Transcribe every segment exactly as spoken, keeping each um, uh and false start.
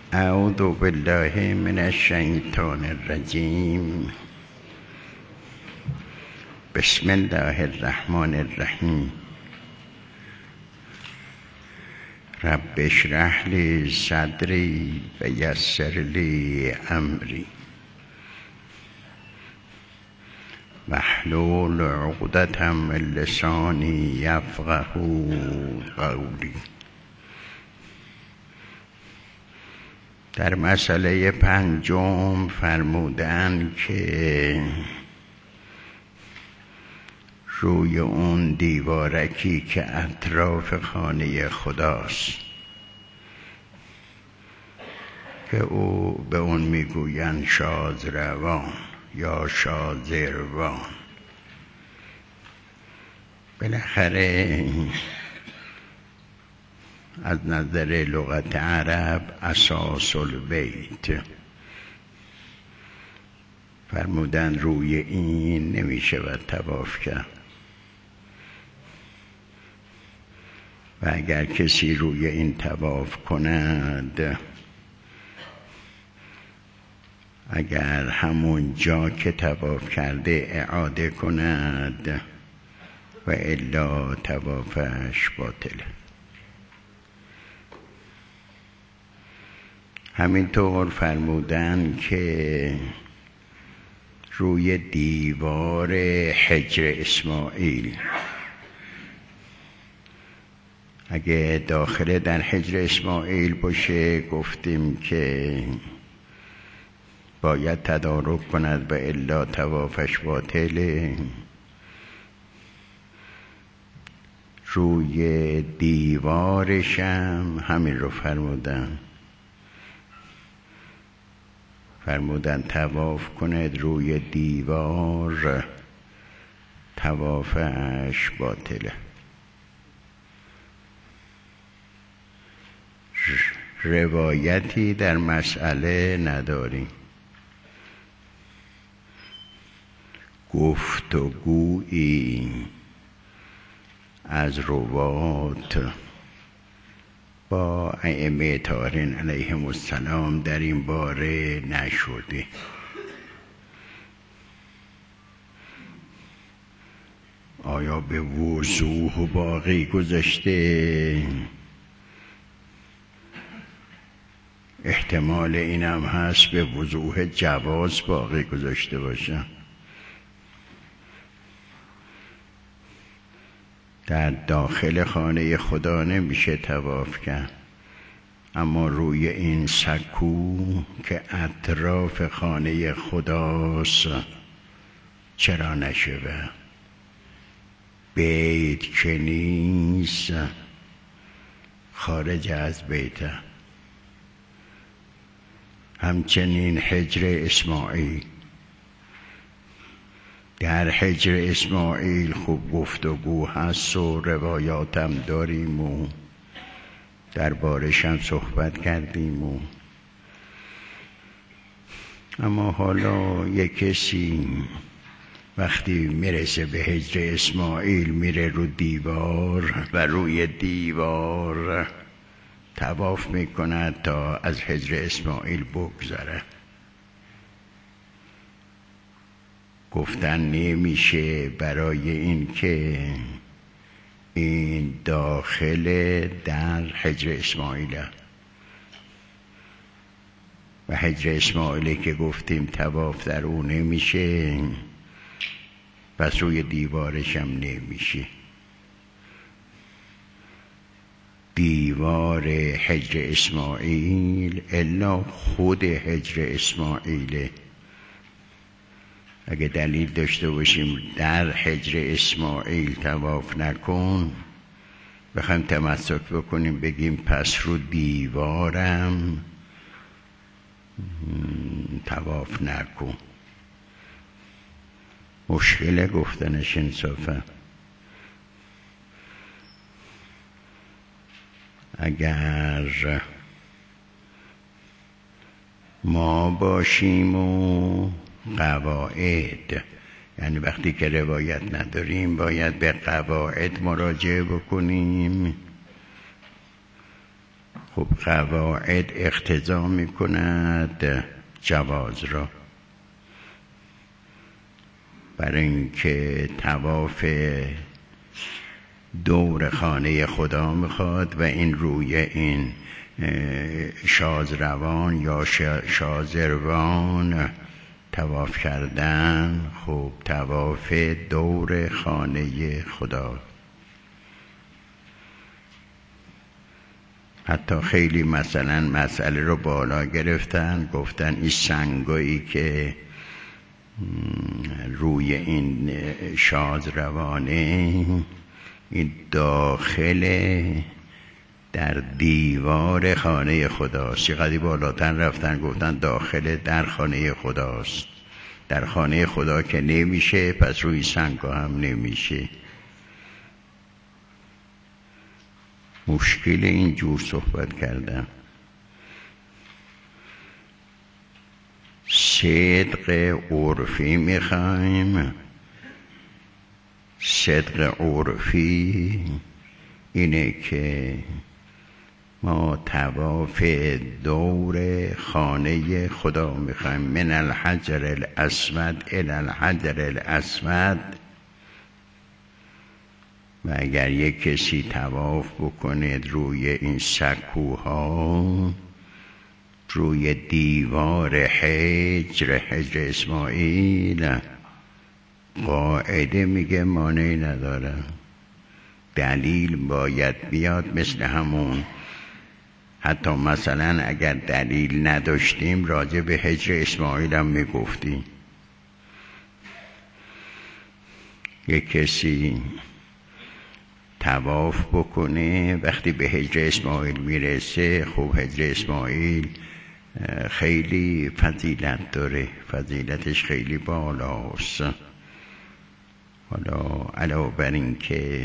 اعوذ بالله من الشیطان الرجیم. بسم الله الرحمن الرحیم. رب اشرح لی صدری و یسر لی امری واحلل عقدة من لسانی یفقهوا قولی. در مسئله پنجم فرمودند که روی اون دیوارکی که اطراف خانه خداست که او به اون میگویند شادروان یا شادروان. بالاخره از نظر لغت عرب اساس البیت. فرمودن روی این نمیشه و طواف کرد و اگر کسی روی این طواف کند، اگر همون جا که طواف کرده اعاده کند و الا طوافش باطله. همینطور فرمودن که روی دیوار حجر اسماعیل، اگه داخل در حجر اسماعیل باشه گفتیم که باید تدارک کند و الا طوافش باطله. روی دیوارش هم همین رو فرمودن فرمودن طواف کند روی دیوار، طوافش باطله. روایتی در مسئله نداریم. گفتگویی از روات با ائمه طاهرین علیهم السلام در این باره نشده. آیا به وضوح باقی گذاشته؟ احتمال اینم هست به وضوح جواز باقی گذاشته باشه. در داخل خانه خدا نمیشه طواف کرد، اما روی این سکو که اطراف خانه خداست چرا نشوه؟ بیت که نیست، خارج از بیت. همچنین حجر اسماعیل، در حجر اسماعیل خوب گفتگو هست و روایاتم داریم و در بارش هم صحبت کردیم و اما حالا یک کسی وقتی میرسه به حجر اسماعیل میره رو دیوار و روی دیوار طواف میکند تا از حجر اسماعیل بگذره. گفتن نمیشه برای این که این داخل در حجر اسماعیله و حجر اسماعیلی که گفتیم طواف در اون نمیشه، پس روی دیوارش هم نمیشه. دیوار حجر اسماعیل الا خود حجر اسماعیله. اگه دلیل داشته باشیم در حجر اسماعیل طواف نکن، بخوایم تمسک بکنیم بگیم پس رو دیوارم طواف نکن، مشکل گفتنش انصافا. اگر ما باشیم و قواعد، یعنی وقتی که روایت نداریم باید به قواعد مراجعه بکنیم. خب خب قواعد اقتضا می کند جواز را، برای اینکه طواف دور خانه خدا میخواد و این روی این شازروان یا شازروان طواف کردن، خب طواف دور خانه خدا. حتی خیلی مثلا مسئله رو بالا گرفتن، گفتن این سنگایی که روی این شازروانه این داخل در دیوار خانه خداست. چقدر بالاتر رفتن گفتن داخل در خانه خداست. در خانه خدا که نمیشه، پس روی سنگا هم نمیشه. مشکل این جور صحبت کردم. صدق عرفی میخوایم. صدق عرفی اینه که ما طواف دور خانه خدا میخوایم، من الحجر الاسود الی الحجر الاسود. و اگر یک کسی طواف بکند روی این سکوها، روی دیوار حجر حجر اسماعیل، قاعده میگه مانعی نداره. دلیل باید بیاد مثل همون. حتی مثلا اگر دلیل نداشتیم راجع به حجر اسماعیل هم میگفتیم. یک کسی طواف بکنه، وقتی به حجر اسماعیل میرسه، خب حجر اسماعیل خیلی فضیلت داره، فضیلتش خیلی بالاست. حالا علاوه بر این که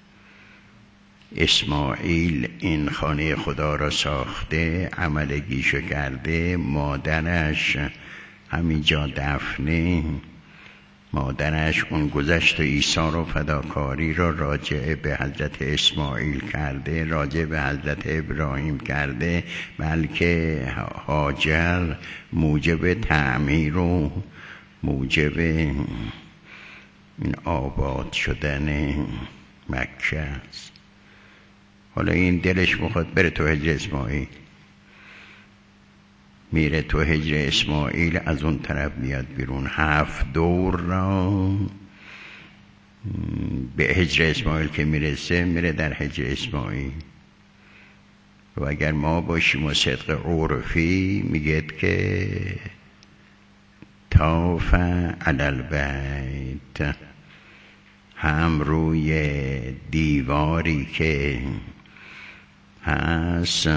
اسماعیل این خانه خدا را ساخته، عملگیشو کرده، مادرش همینجا دفنه، مادرش اون گذشت عیسی رو فداکاری رو راجع به حضرت اسماعیل کرده، راجع به حضرت ابراهیم کرده، بلکه هاجر موجب تعمیر و موجب این آباد شدن مکه است. حالا این دلش میخواد بره تو حجر اسماعیل، میره تو حجر اسماعیل، از اون طرف میاد بیرون، هفت دور را به حجر اسماعیل که میرسه، میره در حجر اسماعیل. و اگر ما باشیم و صدق عرفی میگه که طاف علی البیت، هم روی دیواری که هست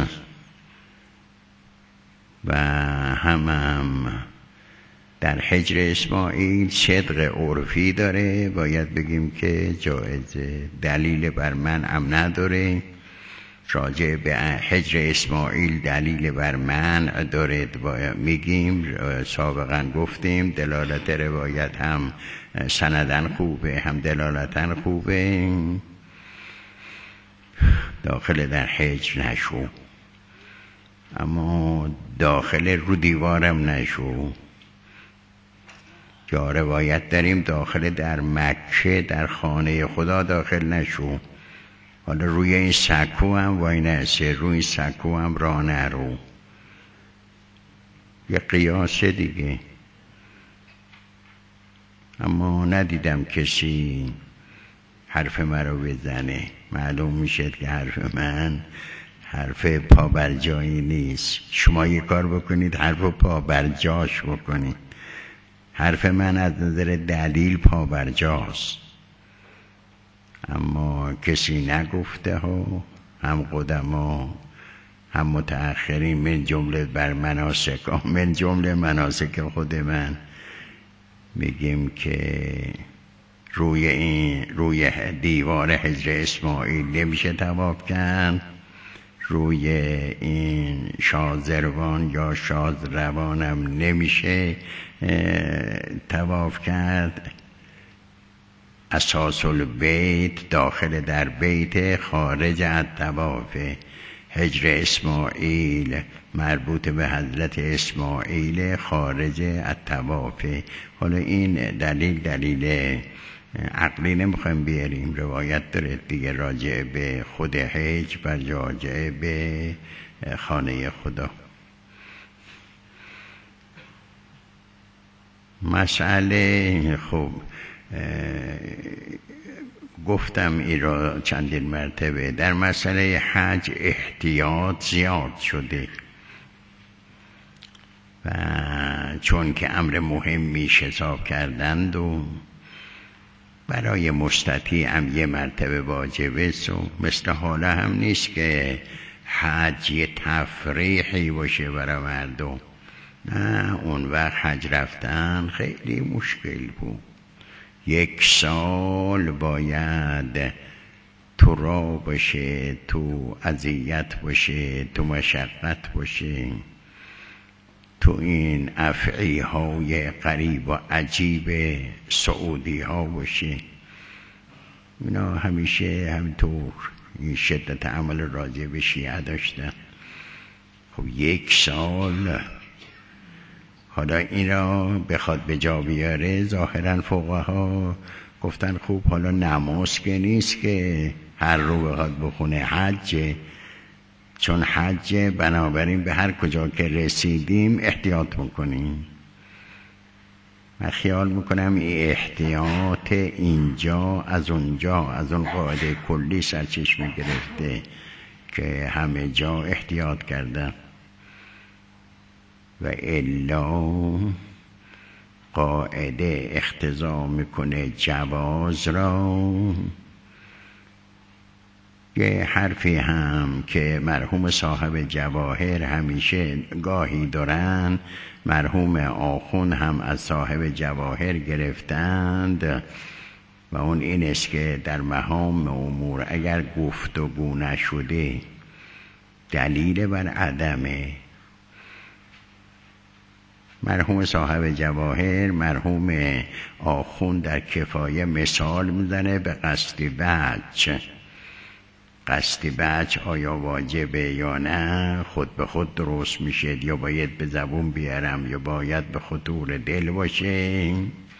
و هم هم در حجر اسماعیل. صدق عرفی داره، باید بگیم که جایزه. دلیل بر منع نداره. راجع به حجر اسماعیل دلیل بر منع داره، میگیم سابقا گفتیم دلالت روایت هم سندن خوبه هم دلالتن خوبه. داخل در حجر نشو، اما داخل رو دیوارم نشو. یا روایت داریم داخل در مکه در خانه خدا داخل نشو. حالا روی این سکو هم وای نسه، روی این سکو هم راه نرو. یه قیاسه دیگه. اما ندیدم کسی حرف مرا بزنه. معلوم میشه که حرف من حرف پا بر جایی نیست. شما یه کار بکنید حرف پا بر جاش بکنید. حرف من از نظر دلیل پا بر جاست، اما کسی نگفته ها، هم قدما هم متأخرین، من جمله بر مناسک من جمله مناسک خود من میگیم که روی این روی دیوار حجر اسماعیل نمیشه طواف کرد، روی این شازروان یا شازروانم نمیشه طواف کرد. اساس البیت داخل در بیت، خارج از طواف. هجر اسماعیل مربوط به حضرت اسماعیل خارج از طوافه. حالا این دلیل دلیل عقلی نمیخوایم بیاریم، روایت داره دیگه راجع به خود حج و راجع به خانه خدا. مسئله خوب گفتم این را چندین مرتبه، در مسئله حج احتیاط زیاد شده و چون که امر مهمی حساب کردند و برای مستطیع هم یه مرتبه واجبه، سو مثل حالا هم نیست که حج یه تفریحی باشه برای مردم. نه، اون وقت حج رفتن خیلی مشکل بود. یک سال باید تو را باشه، تو اذیت باشه، تو مشقت باشه، تو این افعی های غریب و عجیب سعودی ها باشه. اینا همیشه همینطور این شدت عمل راجع به شیعه داشتن. خب یک سال حالا این را بخواد به جا بیاره، ظاهرا فقها گفتن خوب حالا نماز که نیست که هر رو بخواد بخونه، حج، چون حج بنابراین به هر کجا که رسیدیم احتیاط میکنیم. من خیال میکنم این احتیاط اینجا از اونجا از اون قاعده کلی سرچشمه گرفته که همه جا احتیاط کردن و الا قاعده اقتضا میکنه جواز را. یه حرفی هم که مرحوم صاحب جواهر همیشه گاهی دارن، مرحوم آخوند هم از صاحب جواهر گرفتند و اون این است که در مهام امور اگر گفتگو نشده دلیل بر عدمه. مرحوم صاحب جواهر مرحوم آخوند در کفایه مثال میزنه به قصد وجه. قصد وجه آیا واجبه یا نه، خود به خود درست میشه یا باید به زبون بیارم یا باید به خطور دل باشه؟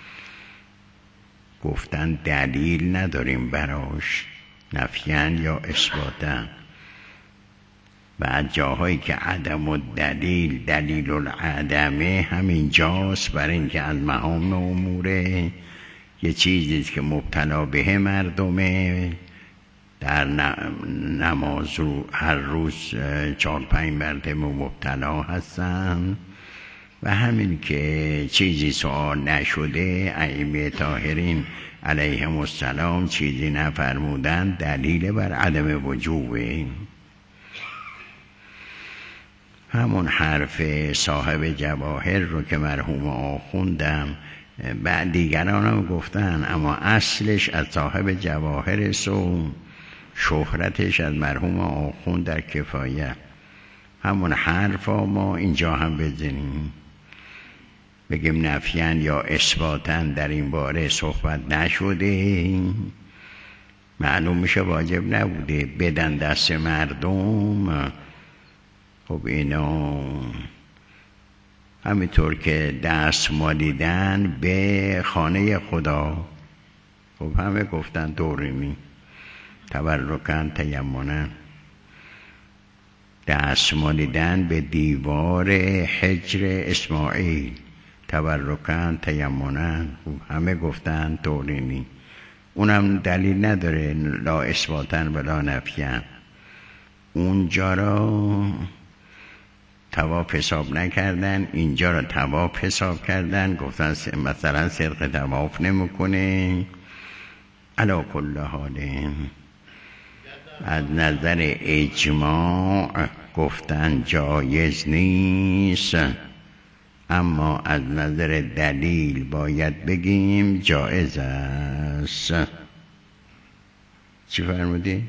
گفتن دلیل نداریم براش، نفیان یا اثباتن. و جاهایی که عدم و دلیل دلیل العدمه همین جاست، برای اینکه از مهام اموره یه چیزیست که مبتلا به مردمه. در نماز رو هر روز چهار پنج مرتبه مبتلا هستن و همین که چیزی سوال نشده ائمه طاهرین علیهم السلام چیزی نفرمودن، دلیل بر عدم وجوبه. همون حرف صاحب جواهر رو که مرحوم آخوندم بعد دیگران هم گفتن، اما اصلش از صاحب جواهر سو شهرتش از مرحوم آخوند در کفایه. همون حرف ها ما اینجا هم بزنیم، بگیم نفیان یا اثباتن در این باره صحبت نشده، معلوم میشه واجب نبوده بدن دست مردم. خب اینا همینطور که دست مالیدن به خانه خدا، خب همه گفتن دورمی تبرکن تیمونن، دست مالیدن به دیوار حجر اسماعیل تبرکن تیمونن، خب همه گفتن دورمی. اونم دلیل نداره، لا اثباتن ولا نفیان. اونجا را طواف حساب نکردن، اینجا را طواف حساب کردن، گفتن مثلا صدق طواف نمیکنه. علی کل حال از نظر اجماع گفتن جایز نیست، اما از نظر دلیل باید بگیم جایز است. چی فرمودی؟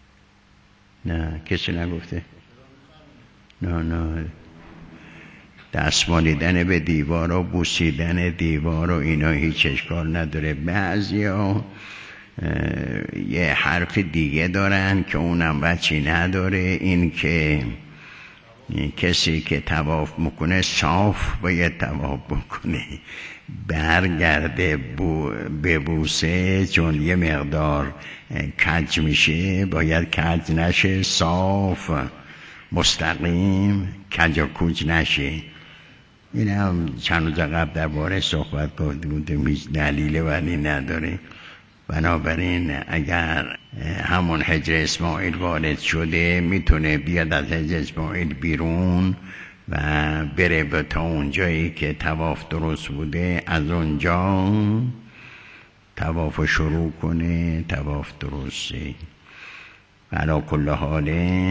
نه کسی نگفته. نه نه دست مالیدن به دیوار و بوسیدن دیوار و اینا هیچ اشکال نداره. بعضیا یه حرف دیگه دارن که اونم بچی نداره، این که کسی که طواف میکنه صاف باید طواف بکنه، برگرده بو ببوسه چون یه مقدار کج میشه، باید کج نشه، صاف مستقیم کج و کوچ نشه. این هم چند روز قبل درباره صحبت کردیم، هیچ دلیل ولی نداره. بنابراین اگر همون حجر اسماعیل وارد شده میتونه بیاد از حجر اسماعیل بیرون و بره به تا اونجایی که طواف درست بوده، از اونجا طواف شروع کنه، طواف درسته. علی کل حال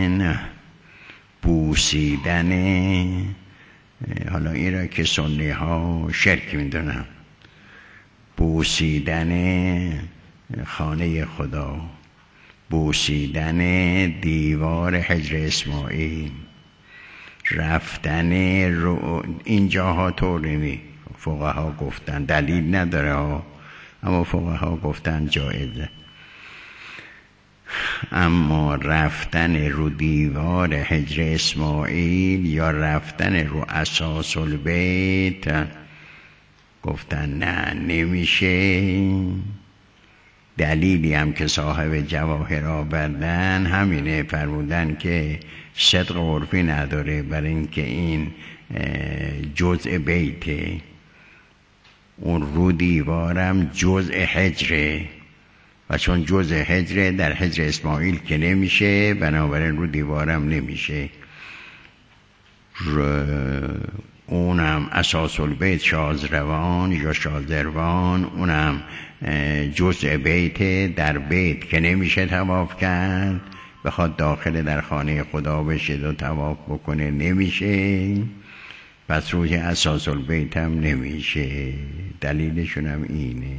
بوسیدن، حالا این را که سنی ها شرک میدونن، بوسیدن خانه خدا، بوسیدن دیوار حجر اسماعیل، رفتن رو این جاها طوری نی، فقها گفتن دلیل نداره ها، اما فقها گفتن جایزه. اما رفتن رو دیوار حجر اسماعیل یا رفتن رو اساس البیت گفتن نه نمیشه. دلیلی هم که صاحب جواهر آوردن همینه، فرمودن که صدق عرفی نداره، برای اینکه این جزء بیته، اون رو دیوارم جزء حجره و چون جزء حجره در حجر اسماعیل که نمیشه، بنابراین رو دیوارم نمیشه. اونم اساس البیت شازروان یا شازروان، اونم جزء بیت، در بیت که نمیشه طواف کرد، بخواد داخل در خانه خدا بشه و طواف بکنه نمیشه، پس روی اساس البیت هم نمیشه. دلیلشون هم اینه.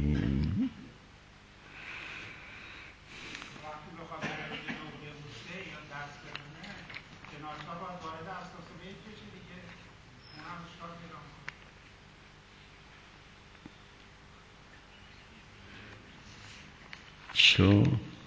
شو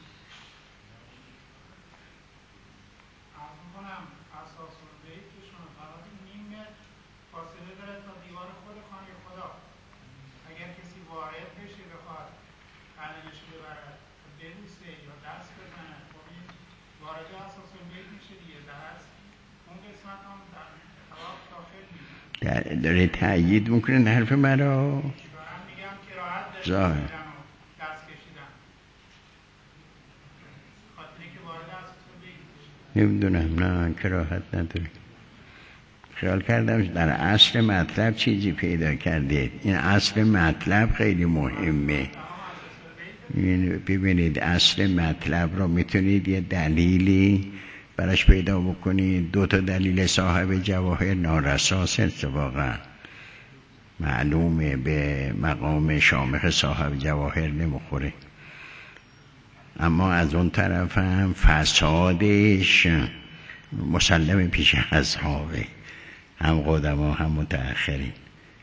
داره تأیید میکنه حرف مرا. ظاهر نمیدونم، نه کراهت نداره. خیال کردم در اصل مطلب چیزی پیدا کردید. این اصل مطلب خیلی مهمه. ببینید اصل مطلب رو میتونید یه دلیلی براش پیدا بکنید. دو تا دلیل صاحب جواهر نارساس اتفاقا معلومه، به مقام شامخ صاحب جواهر نمیخوره. اما از اون طرف هم فسادش مسلم پیش اصحابه، هم قدما هم متأخرین.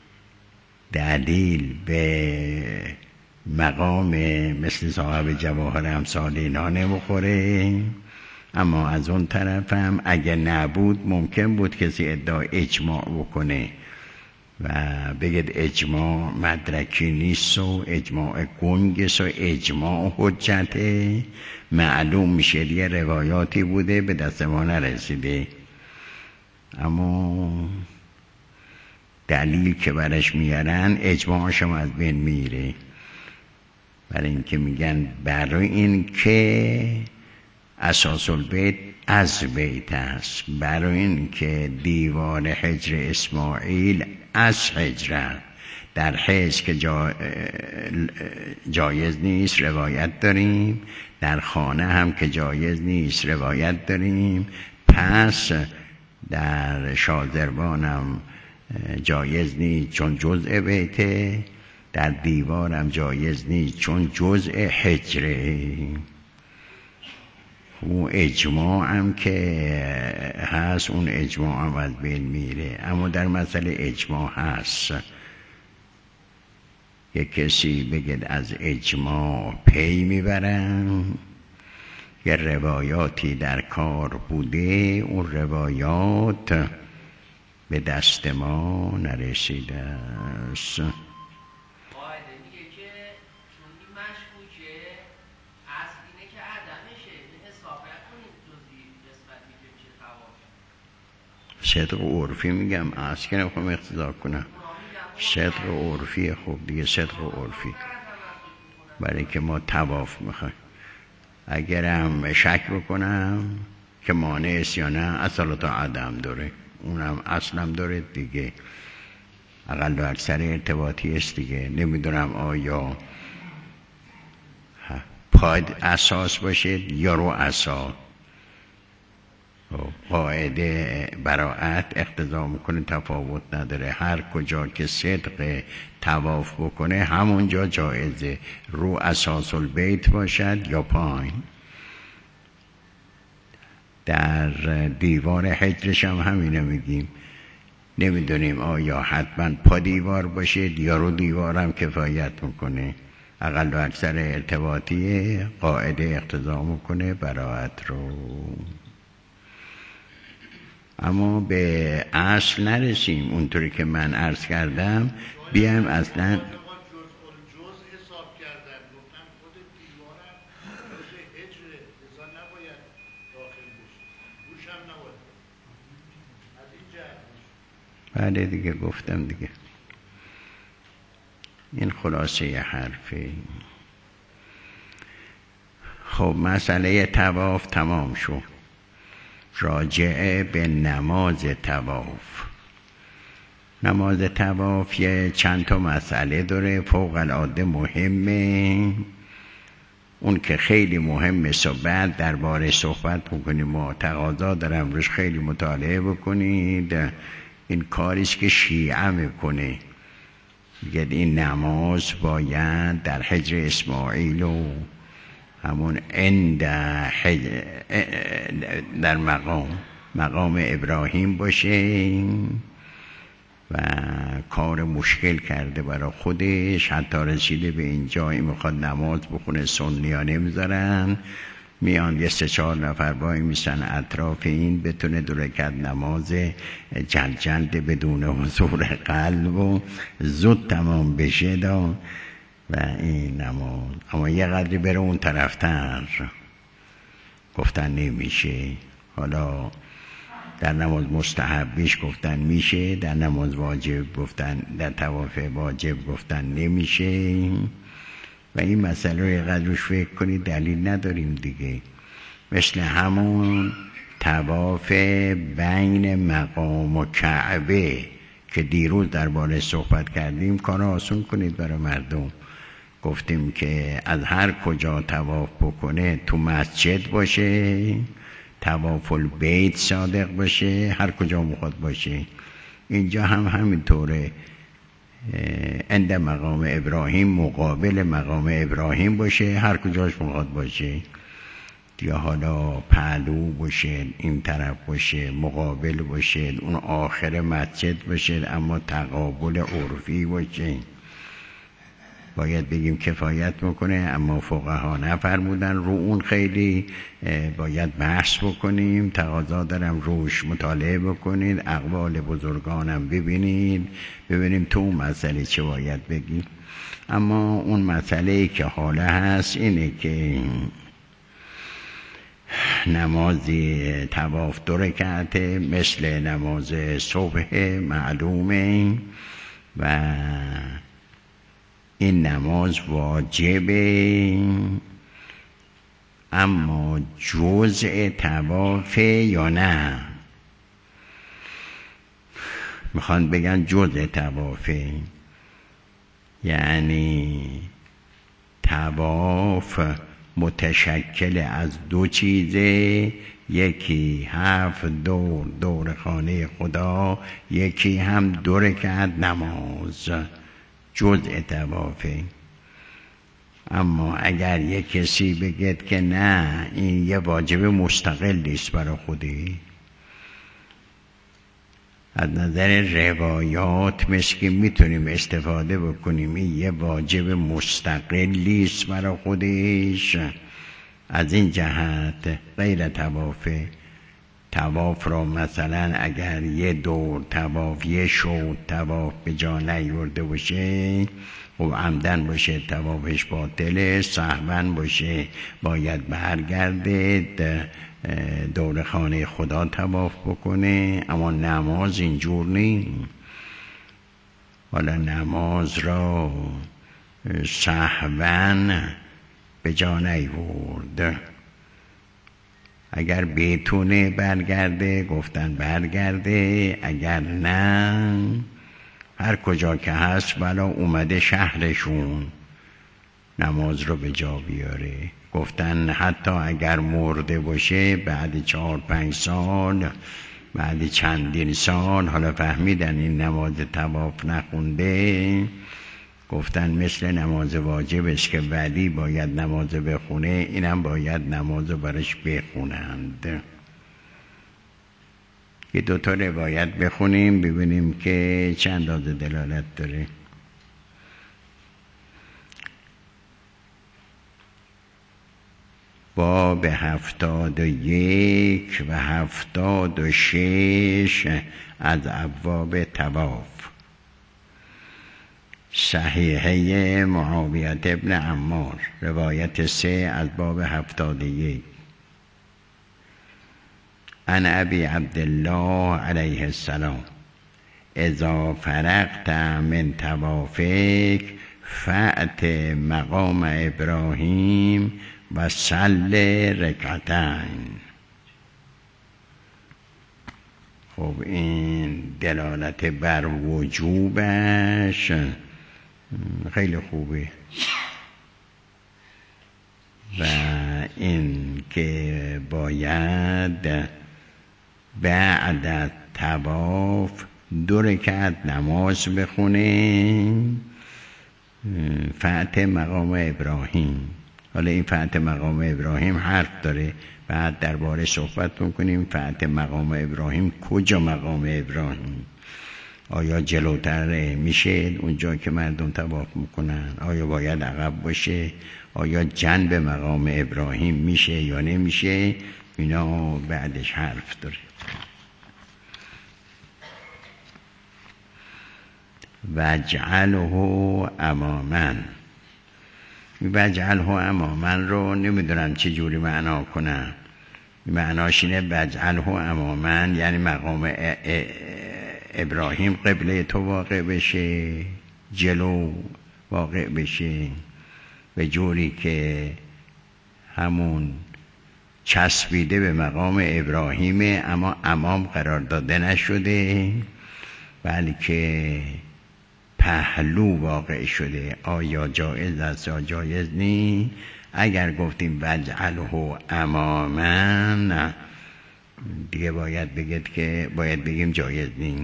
دلیل به مقام مثل صاحب جواهر امثال اینا نمیخوره. اما از اون طرف هم اگه نبود ممکن بود کسی ادعا اجماع بکنه و بگید اجماع مدرکی نیست و اجماع گنگست و اجماع حجته. معلوم میشه یه روایاتی بوده به دست ما نرسیده، اما دلیل که برش میارن اجماعش هم از بین میره. برای اینکه میگن برای این که اساس البیت از بیت است، برای این که دیوار حجر اسماعیل از حجر، در حیث که جا جایز نیست روایت داریم، در خانه هم که جایز نیست روایت داریم، پس در شازروان هم جایز نیست چون جزء بیته، در دیوار هم جایز نیست چون جزء حجره. اون اجماع هم که هست، اون اجماع هم از بین میره. اما در مسئله اجماع هست، یک کسی بگید از اجماع پی میبرن، یه روایاتی در کار بوده، اون روایات به دست ما نرسیده است. صدق عرفی میگم، از که نمیخوام اقتضا کنم. صدق عرفی خوب دیگه، صدق عرفی، برای که ما طواف میخوایم. اگرم شک بکنم که مانع است یا نه، اصالت عدم داره، اونم اصلم داره دیگه، اقل و اکثر ارتباطی است دیگه. نمیدونم آیا پاید اساس باشه یا رو اساس. قاعده براعت اقتضا میکنه تفاوت نداره، هر کجا که صدق طواف بکنه همونجا جایزه، رو اساس البیت باشد یا پایین. در دیوار حجرش هم همینو میگیم، نمیدونیم آیا حتما پا دیوار باشه یا رو دیوار هم کفایت میکنه، اقل و اکثر ارتباطی قاعده اقتضا میکنه براعت رو. اما به اصل نرسیم، اونطوری که من عرض کردم بیایم اصلا بله دیگه گفتم دیگه، این خلاصه حرفی. خب مسئله طواف تمام شد، راجعه به نماز طواف. نماز طواف یه چند تا مسئله داره فوق العاده مهمه، اون که خیلی مهمه بعد درباره صحبت میکنیم و تقاضا دارم روش خیلی مطالعه بکنید. این کاریست که شیعه میکنه، میگه این نماز باید در حجر اسماعیل و همون عند در مقام مقام ابراهیم باشه و کار مشکل کرده برای خودش، حتی رسیده به این جایی میخواد نماز بخونه، سنی ها نمیذارن، میان یه سه چهار نفر وای میسن اطراف این، بتونه دو رکعت نماز جلد جلد بدون حضور قلب و زود تمام بشه دا و این نماز. اما یه قدری بره اون طرفتر، گفتن نمیشه. حالا در نماز مستحبیش گفتن میشه، در نماز واجب گفتن، در طواف واجب گفتن نمیشه. و این مسئله رو یه قدر روش فکر کنید، دلیل نداریم دیگه. مثل همون طواف بین مقام و کعبه که دیروز درباره صحبت کردیم، کار آسون کنید برای مردم. گفتیم که از هر کجا طواف بکنه، تو مسجد باشه، طواف البیت صادق باشه، هر کجا میخواد باشه. اینجا هم همینطوره، عند مقام ابراهیم، مقابل مقام ابراهیم باشه، هر کجاش میخواد باشه، یا حالا پهلو باشه، این طرف باشه، مقابل باشه، اون آخر مسجد باشه، اما تقابل عرفی باشه. باید بگیم کفایت میکنه، اما فقها نفرمودن رو اون، خیلی باید بحث بکنیم. تقاضا دارم روش مطالعه بکنید، اقوال بزرگانم ببینید، ببینیم تو اون مسئله چه باید بگیم. اما اون مسئله که حالا هست اینه که نمازی طواف دو رکعته، مثل نماز صبح معلومه و این نماز واجبه، اما جزء طواف یا نه؟ میخوان بگن جزء طوافه، یعنی طواف متشکل از دو چیزه، یکی هفت دور دور خانه خدا، یکی هم دو رکعت نماز، جزء طوافه. اما اگر یک کسی بگید که نه این یه واجب مستقل نیست برای خودی، از نظر روایات مثل که میتونیم استفاده بکنیم این یه واجب مستقل نیست برای خودش، از این جهت غیر طوافه، طواف را مثلا اگر یه دور طواف یه شوط طواف به جا نیورده باشه و عمدن باشه طوافش باطله، سهوا باشه باید برگرده دور خانه خدا طواف بکنه. اما نماز اینجور نیست. حالا نماز را سهوا به جا نیورد، اگر بتونه برگرده گفتن برگرده، اگر نه هر کجا که هست بلا اومده شهرشون نماز رو به جا بیاره. گفتن حتی اگر مرده باشه بعد چهار پنج سال، بعد چندین سال حالا فهمیدن این نماز طواف نخونده، گفتن مثل نماز واجب است که ولی باید نماز بخونه، اینم باید نماز برش بخونند. که دوتا روایت بخونیم ببینیم که چند اندازه دلالت داره. باب هفتاد و یک و هفتاد و شش از ابواب طواف. صحیحه معاویه ابن عمار، روایت سه از باب هفتاد و یک. عن ابی عبدالله علیه السلام اذا فرغت من طوافک فأت مقام ابراهیم و صل رکعتین. خب این دلالت بر وجوبش خیلی خوبه و این که باید بعد طواف دو رکعت نماز بخونه فأت مقام ابراهیم. حالا این فأت مقام ابراهیم حرف داره، بعد درباره صحبت میکنیم. فأت مقام ابراهیم کجا مقام ابراهیم؟ آیا جلوتر میشه اونجا که مردم طواف میکنن؟ آیا باید عقب باشه؟ آیا جنب مقام ابراهیم میشه یا نمیشه؟ اینا بعدش حرف داره. وجعله اماما. وجعله اماما رو نمیدونم چه جوری معنا کنم. معناش اینه وجعله اماما یعنی مقام ابراهیم قبله تو واقع بشه، جلو واقع بشه، به جوری که همون چسبیده به مقام ابراهیمه اما امام قرار داده نشده بلکه پهلو واقع شده. آیا جایز است یا جایز نیست؟ اگر گفتیم وجعله اماما دیگه باید بگید که باید بگیم جایز نیست.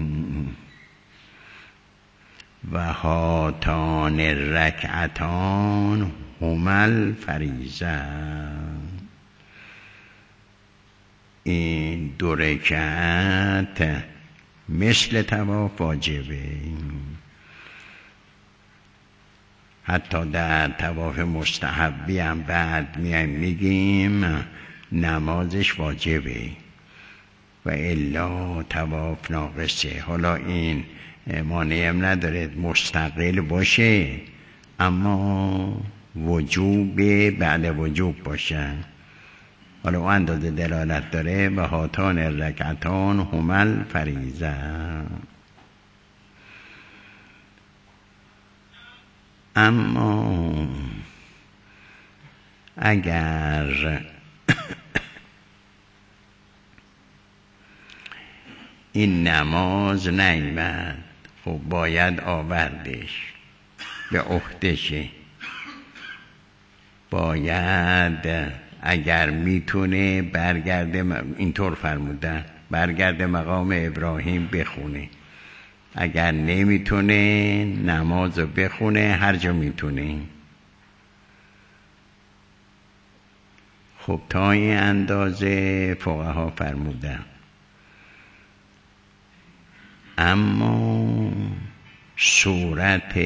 و هاتان رکعتان همل فریضه. این دو رکعت مثل طواف واجبه. حتی در طواف مستحبی هم بعد میایم میگیم نمازش واجبه و الا طواف ناقصه. حالا این مانعی هم نداره مستقل باشه اما وجوب بعد وجوب باشه. حالا اون اندازه دلالت داره و هاتان رکعتان همل فریضه. اما اگر این نماز نیامد خب باید آوردش به عهدشه. باید اگر میتونه برگرده، اینطور فرمودن، برگرده مقام ابراهیم بخونه. اگر نمیتونه نماز رو بخونه هر جا میتونه. خب تا این اندازه فقها فرمودن. اما صورت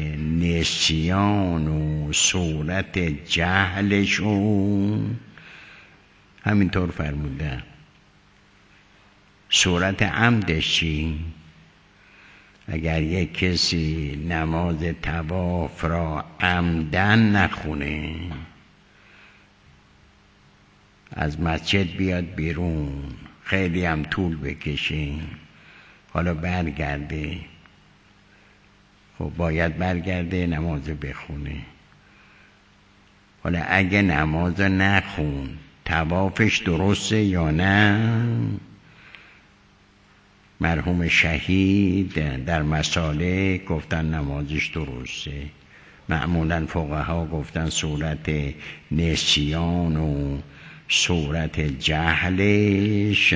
نسیان و صورت جهلشون همینطور فرمودن. صورت عمدش چی؟ اگر یک کسی نماز طواف را عمدن نخونه، از مسجد بیاد بیرون، خیلی هم طول بکشه، حالا برگرده، خب باید برگرده نماز بخونه. حالا اگه نماز نخون طوافش درسته یا نه؟ مرحوم شهید در مسالک گفتن نمازش درسته. معمولا فقها گفتن صورت نسیان و صورت جهلش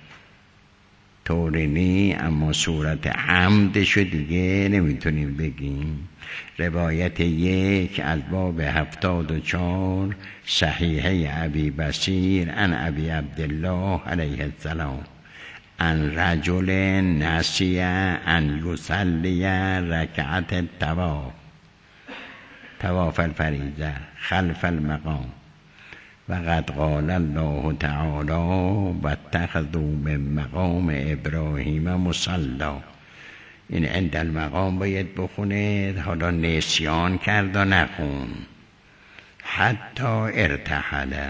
طوری نی، اما صورت عمدشو دیگه نمیتونیم بگیم. روایت یک از باب هفتاد و چار صحیحه ابی بصیر عن ابی عبدالله علیه السلام ان رجل نسی ان یصلی رکعت الطواف طواف الفریضه خلف المقام و قد قال الله تعالی و اتخذوا من مقام ابراهیم مصلا. این عند المقام باید بخونه، حالا نسیان کرد و نخون. حتی ارتحل،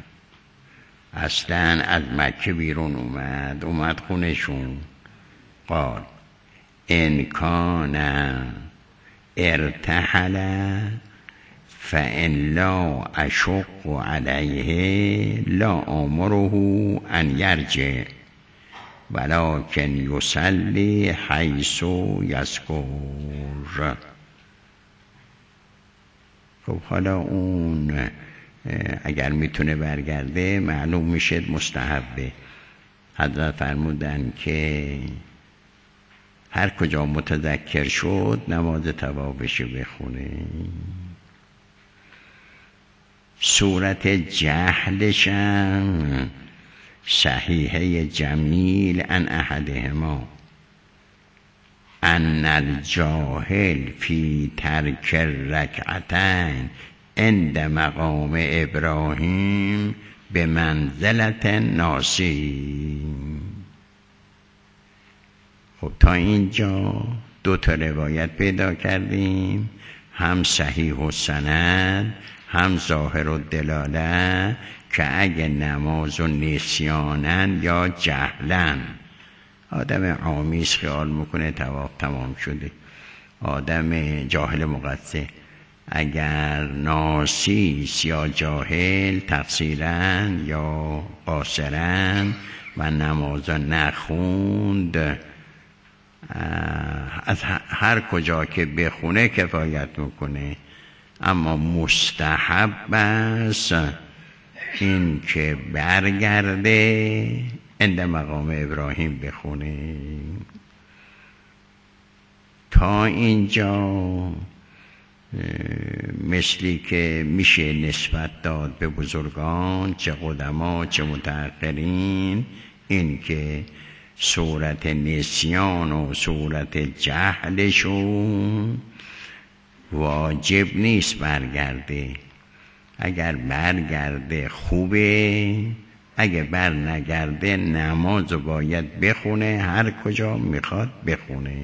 اصلا از مکه بیرون اومد اومد خونشون. قال ان کان ارتحل فإن لا أشق عليه لا آمره أن يرجع ولكن يصلي حيث يذكر. خب حالا اون اگر میتونه برگرده معلوم میشه مستحبه. حضرت فرمودن که هر کجا متذکر شد نماز طوافش بخونه. صورت جهلشم صحیحه جمیل ان احدهما ان الجاهل فی ترک رکعتین عند مقام ابراهیم به منزلت ناسی. خب تا اینجا دو تا روایت پیدا کردیم، هم صحیح و سند هم ظاهر و دلاله، که اگه نماز و نسیانن یا جهلن، آدم عامیز خیال میکنه طواف تمام شده، آدم جاهل مقصر. اگر ناسیس یا جاهل تقصیرن یا قاصرن و نماز نخوند، از هر کجا که بخونه کفایت میکنه. اما مستحب است این که برگرده عند مقام ابراهیم بخونه. تا اینجا مثلی که میشه نسبت داد به بزرگان، چه قدما چه متأخرین، این که صورت نسیان و صورت جهلشون واجب نیست برگرده. اگر برگرده خوبه، اگه بر نگرده نماز باید بخونه، هر کجا میخواد بخونه.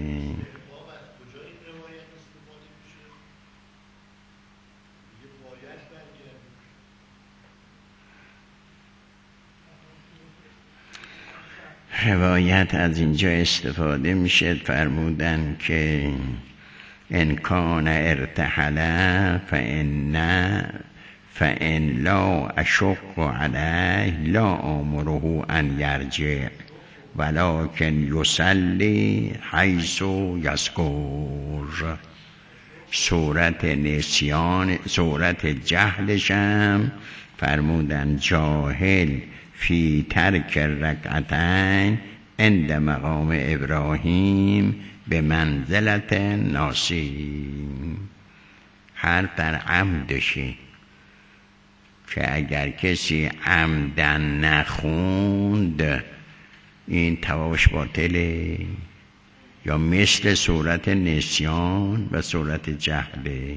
روایت از اینجا استفاده میشه، فرمودن که ان کان ارتحل فإن فإن لا أشق عليه لا آمره أن يرجع ولكن يصلي حيث يذكر. صورت نسیان، صورت جهلشم فرمودن جاهل فی ترک رکعتین عند مقام ابراهیم به منزلت ناسی. حرف در عمدشه که اگر کسی عمدن نخوند این طوافش باطله، یا مثل صورت نسیان و صورت جهله.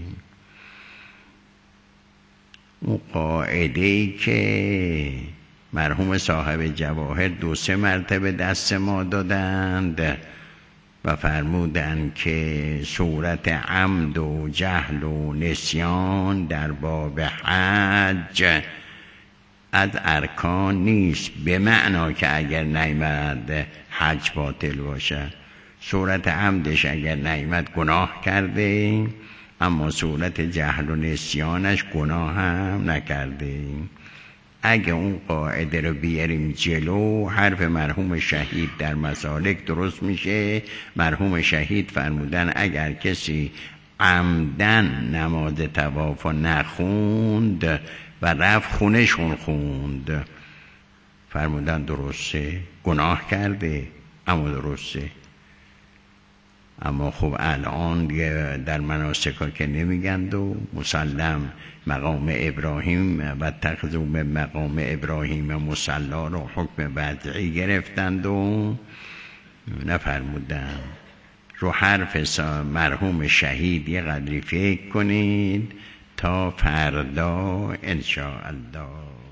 اون قاعده ای که مرحوم صاحب جواهر دو سه مرتبه دست ما دادند و فرمودند که صورت عمد و جهل و نسیان در باب حج از ارکان نیست، به معنا که اگر نیامد حج باطل باشه. صورت عمدش اگر نیامد گناه کرده، اما صورت جهل و نسیانش گناه هم نکرده. اگه اون قاعده رو بیاریم جلو، حرف مرحوم شهید در مسالک درست میشه. مرحوم شهید فرمودن اگر کسی عمدن نماز طواف نخوند و رفت خونشون خوند، فرمودن درسته، گناه کرده اما درسته. اما خب الان در مناسک که نمیگند و مسلم مقام ابراهیم و تخذو به مقام ابراهیم مصلا رو حکم وضعی گرفتند و نفرمودند. رو حرف مرحوم شهید یه قدری فکر کنید تا فردا انشاءالله.